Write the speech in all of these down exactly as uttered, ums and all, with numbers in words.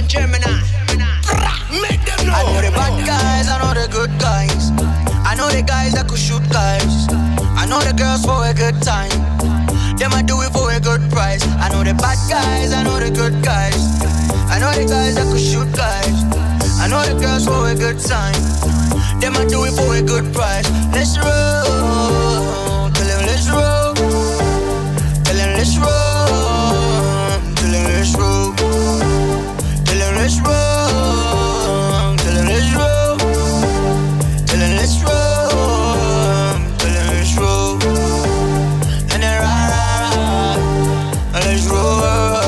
Gemini. Make them know. I know the bad guys, I know the good guys. I know the guys that could shoot guys. I know the girls for a good time. Them I do it for a good price. I know the bad guys, I know the good guys. I know the guys that could shoot guys. I know the girls for a good time. Them I do it for a good price. Let's roll. Tell them let's roll. Tell them let's roll. Tell them let's roll. Tell them let's roll. Tell them let's roll. Tell them let's roll. Tell them let's roll. And then rah rah rah. Let's roll.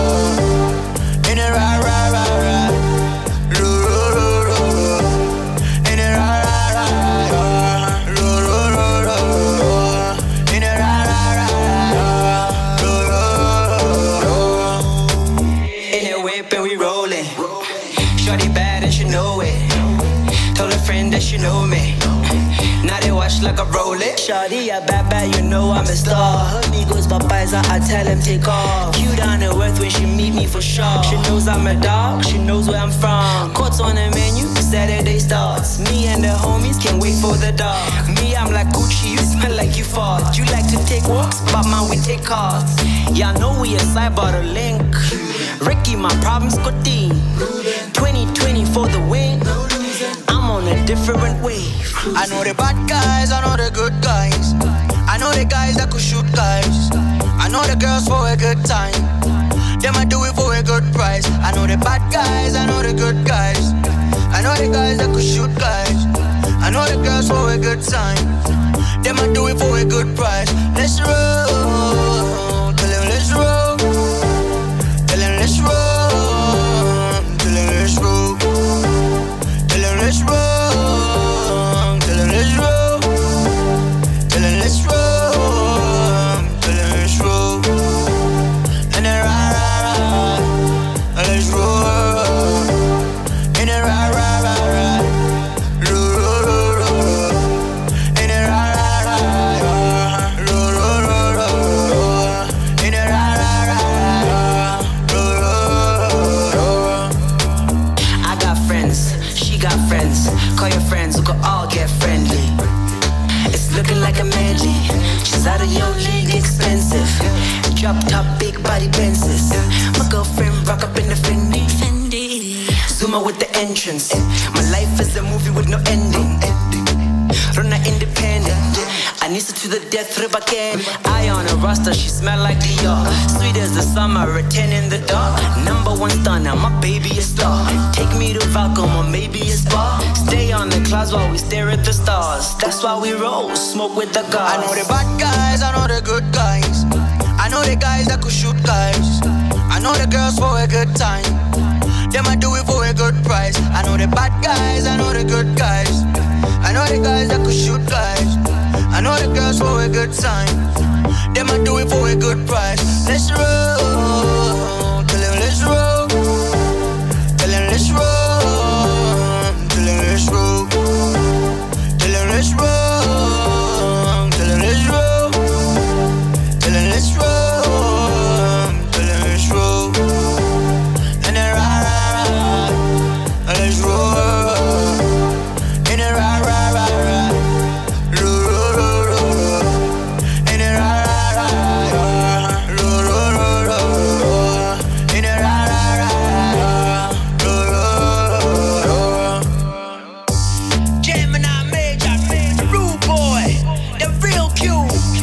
And then rah rah rah rah. Roll roll roll roll. And then rah rah rah. Roll roll roll roll. And then rah rah rah. Roll roll roll. In a whip and we rollin'. Shorty bad and she know it. Told a friend that she know me. Now they watch like a Rolex. Shorty a bad bad, you know I'm a star. Her goes Popeyes, I tell him take off. Cute down to earth when she meet me for sure. She knows I'm a dog, she knows where I'm from. Courts on the menu, Saturday starts. Me and the homies can't wait for the dog. Me, I'm like Gucci, you smell like you fart. You like to take walks, but man, we take cars. Y'all know we aside by the link. Ricky, my problems got deep. twenty twenty for the win. I'm on a different wave. I know the bad guys, I know the good guys. I know the guys that could shoot guys. I know the girls for a good time. Them I do it for a good price. I know the bad guys, I know the good guys. I know the guys that could shoot guys. I know the girls for a good time. Them I do it for a good price. Let's roll. Tell them let's roll. Tell them let's roll. Tell them let's roll. Tell them let's roll. Tell them let's roll. Tell them let's roll. Tell them let's roll. And then rah rah rah. Let's roll. And then rah rah rah rah. Roll roll roll roll. And then rah rah rah. Roll roll roll roll. And then rah rah rah. Roll roll roll. I got friends, she got friends. Call your friends, we could all get friendly. It's looking like a medley. She's out of your league, expensive. Drop top, big body Benzes. My girlfriend rock up in the Fendi. Fendi. Zoom out with the entrance. My life is a movie with no ending. Run independent. I need her to the death rip again. Eye on a roster, she smell like Dior. Sweet as the summer, a ten in the dark. Number one stunner, my baby a star. Take me to Falcon or maybe a spa. Stay on the clouds while we stare at the stars. That's why we roll, smoke with the guys. I know the bad guys, I know the good guys. I know the guys that could shoot guys. I know the girls for a good time. Them I do it for a good price. I know the bad guys, I know the good guys. I know the guys that could shoot guys. I know the girls for a good time. Them I do it for a good price. Let's roll. Tell them let's roll. Tell them let's roll. Tell them let's roll. Tell them let's roll. Tell them let's roll. Tell them let's roll. Tell them let's roll. And then rah rah rah. Let's roll. And then rah rah rah rah. Roll roll roll roll. And then rah rah rah. Roll roll roll roll. And then rah rah rah. Roll roll roll. Gemini Major, the rude boy, the real cute.